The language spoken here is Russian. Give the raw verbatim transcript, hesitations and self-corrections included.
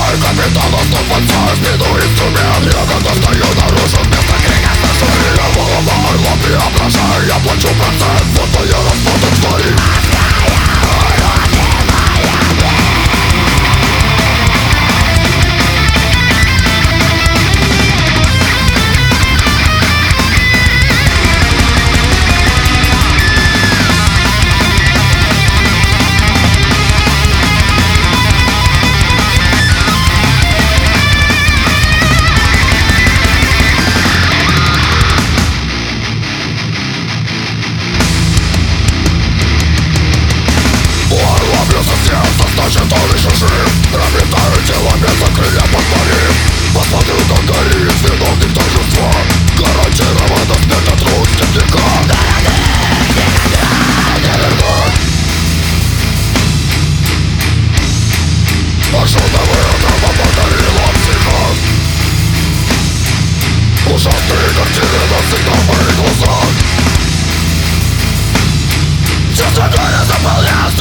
капитана стопаться в спину инструмент. Я когда стою наружу вместо крика слышу ее голова орла преображая. Я плачу процент, вот твоя расплата твои. Значит, он еще жив. Пропитаю тело без крылья подпалив. Посмотрю, как горит виновник торжества. Гарантированно смерть от рук степняка. Маршрутовая драма подарила психоз. Ужасные картины навсегда в моих глазах. Чувство горя заполняет